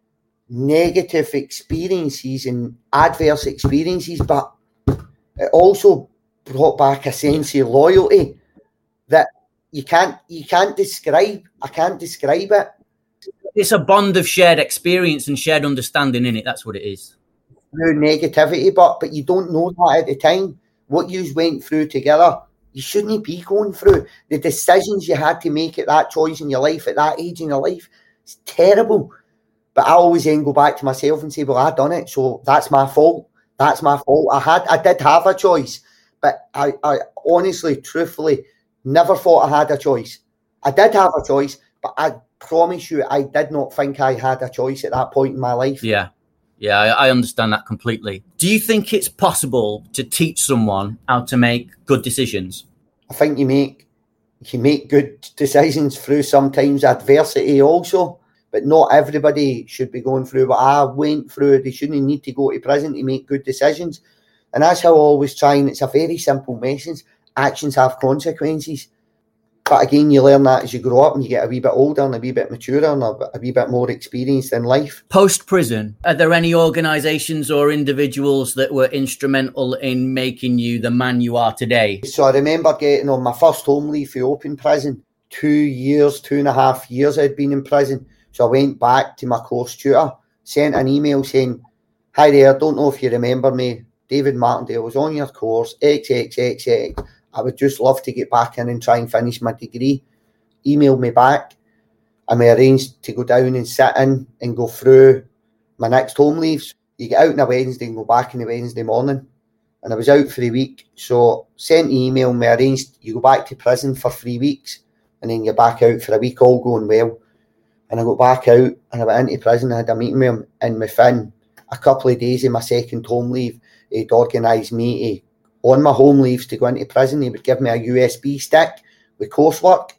Speaker 2: negative experiences and adverse experiences, but it also brought back a sense of loyalty that you can't you can't describe. I can't describe it.
Speaker 1: It's a bond of shared experience and shared understanding, in it. That's what it is.
Speaker 2: Through negativity, but but you don't know that at the time. What you went through together, you shouldn't be going through. The decisions you had to make at that choice in your life, at that age in your life, it's terrible. But I always then go back to myself and say, well, I done it, so that's my fault. That's my fault. I had, I did have a choice, but I, I honestly, truthfully, never thought I had a choice. I did have a choice, but I promise you, I did not think I had a choice at that point in my life.
Speaker 1: Yeah, yeah, I, I understand that completely. Do you think it's possible to teach someone how to make good decisions?
Speaker 2: I think you make you make good decisions through sometimes adversity also. But not everybody should be going through what I went through. They shouldn't need to go to prison to make good decisions. And that's how I always try, and it's a very simple message. Actions have consequences. But again, you learn that as you grow up and you get a wee bit older and a wee bit maturer and a, a wee bit more experienced in life.
Speaker 1: Post-prison, are there any organisations or individuals that were instrumental in making you the man you are today?
Speaker 2: So I remember getting on my first home leave for open prison. Two years, two and a half years I'd been in prison. So I went back to my course tutor, sent an email saying, hi there, don't know if you remember me, David Martindale was on your course, X X X X. I would just love to get back in and try and finish my degree. Emailed me back and we arranged to go down and sit in and go through my next home leaves. You get out on a Wednesday and go back on a Wednesday morning. And I was out for a week. So sent an email and we arranged, you go back to prison for three weeks and then you're back out for a week, all going well. And I got back out and I went into prison. I had a meeting with him, and within a couple of days of my second home leave, he'd organised me to, on my home leaves to go into prison. He would give me a U S B stick with coursework.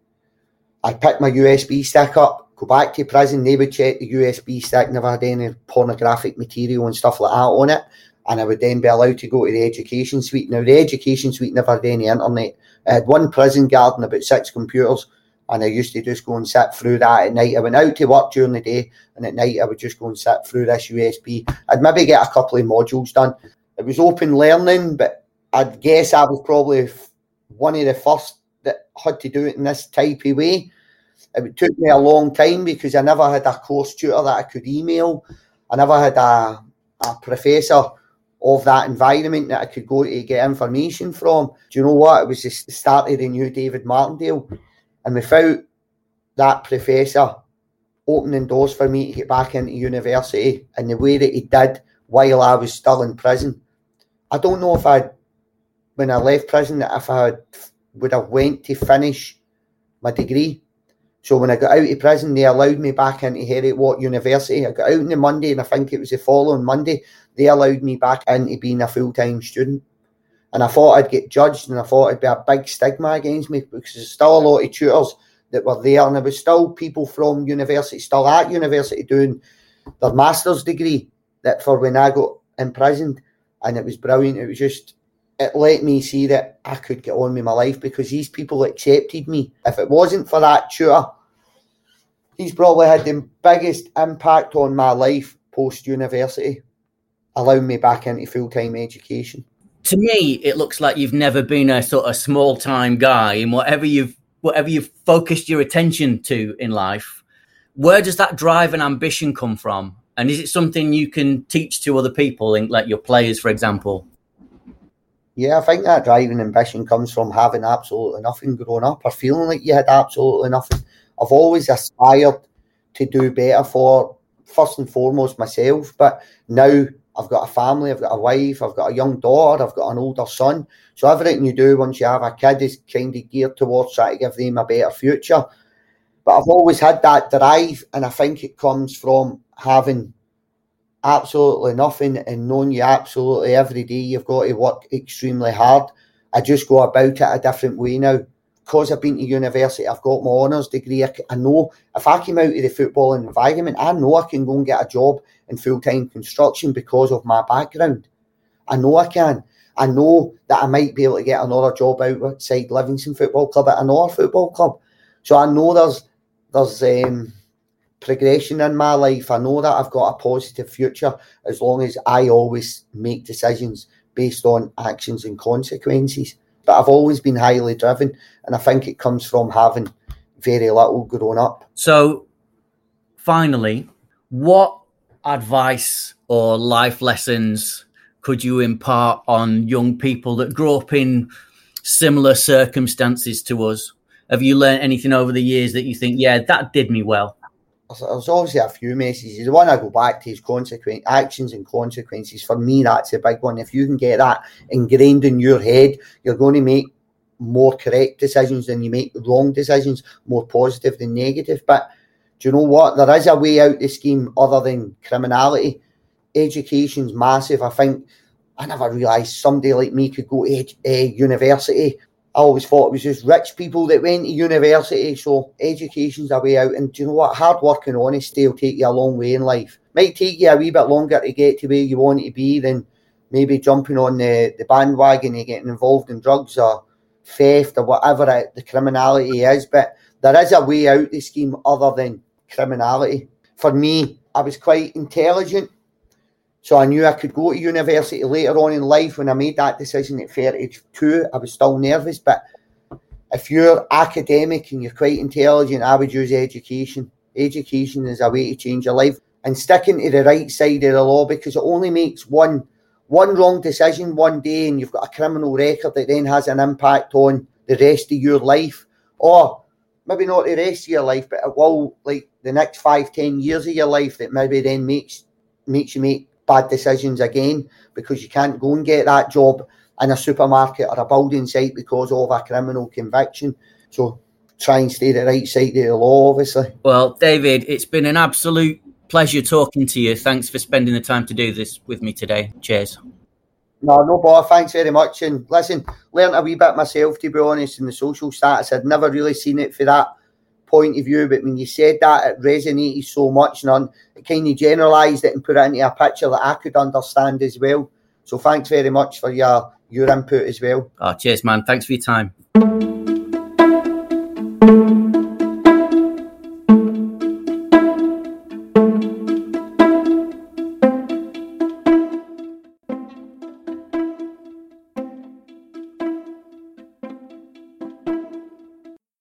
Speaker 2: I'd pick my U S B stick up, go back to prison. They would check the U S B stick, never had any pornographic material and stuff like that on it. And I would then be allowed to go to the education suite. Now, the education suite never had any internet. I had one prison guard and about six computers. And I used to just go and sit through that at night. I went out to work during the day, and at night I would just go and sit through this U S B. I'd maybe get a couple of modules done. It was open learning, but I'd guess I was probably one of the first that had to do it in this type of way. It took me a long time because I never had a course tutor that I could email. I never had a, a professor of that environment that I could go to get information from. Do you know what? It was the start of the new David Martindale. And without that professor opening doors for me to get back into university in the way that he did while I was still in prison, I don't know if I, when I left prison, if I had, would have went to finish my degree. So when I got out of prison, they allowed me back into Heriot-Watt University. I got out on the Monday, and I think it was the following Monday, they allowed me back into being a full-time student. And I thought I'd get judged, and I thought it'd be a big stigma against me because there's still a lot of tutors that were there, and there was still people from university, still at university doing their master's degree that for when I got imprisoned, and it was brilliant. It was just, it let me see that I could get on with my life because these people accepted me. If it wasn't for that tutor, he's probably had the biggest impact on my life post-university, allowing me back into full-time education.
Speaker 1: To me, it looks like you've never been a sort of small-time guy in whatever you've whatever you've focused your attention to in life. Where does that drive and ambition come from? And is it something you can teach to other people, like your players, for example?
Speaker 2: Yeah, I think that drive and ambition comes from having absolutely nothing growing up or feeling like you had absolutely nothing. I've always aspired to do better for, first and foremost, myself, but now I've got a family, I've got a wife, I've got a young daughter, I've got an older son. So everything you do once you have a kid is kind of geared towards trying to give them a better future. But I've always had that drive, and I think it comes from having absolutely nothing and knowing you absolutely every day you've got to work extremely hard. I just go about it a different way now. Because I've been to university, I've got my honours degree. I, I know if I came out of the football environment, I know I can go and get a job in full-time construction because of my background. I know I can. I know that I might be able to get another job outside Livingston Football Club at another football club. So I know there's there's um, progression in my life. I know that I've got a positive future as long as I always make decisions based on actions and consequences. But I've always been highly driven, and I think it comes from having very little growing up.
Speaker 1: So, finally, what advice or life lessons could you impart on young people that grew up in similar circumstances to us? Have you learned anything over the years that you think, yeah, that did me well?
Speaker 2: There's obviously a few messages. The one I go back to is consequence, actions and consequences. For me, that's a big one. If you can get that ingrained in your head, you're going to make more correct decisions than you make wrong decisions, more positive than negative. But do you know what? There is a way out the scheme other than criminality. Education's massive. I think I never realised somebody like me could go to uh, university. I always thought it was just rich people that went to university. So education's a way out. And do you know what? Hard work and honesty will take you a long way in life. Might take you a wee bit longer to get to where you want to be than maybe jumping on the, the bandwagon and getting involved in drugs or theft or whatever it, the criminality is. But there is a way out the scheme other than criminality. For me, I was quite intelligent. So I knew I could go to university later on in life. When I made that decision at thirty-two, I was still nervous. But if you're academic and you're quite intelligent, I would use education. Education is a way to change your life. And sticking to the right side of the law, because it only makes one one wrong decision one day and you've got a criminal record that then has an impact on the rest of your life. Or maybe not the rest of your life, but it will, like the next five, ten years of your life, that maybe then makes makes you make bad decisions again, because you can't go and get that job in a supermarket or a building site because of a criminal conviction. So try and stay the right side of the law, obviously.
Speaker 1: Well, David, it's been an absolute pleasure talking to you. Thanks for spending the time to do this with me today. Cheers.
Speaker 2: No, no bother. Thanks very much. And listen, learned a wee bit myself, to be honest, in the social status. I'd never really seen it for that point of view, but when you said that, it resonated so much, and it kind of generalised it and put it into a picture that I could understand as well. So thanks very much for your your input as well.
Speaker 1: Oh, cheers, man. Thanks for your time.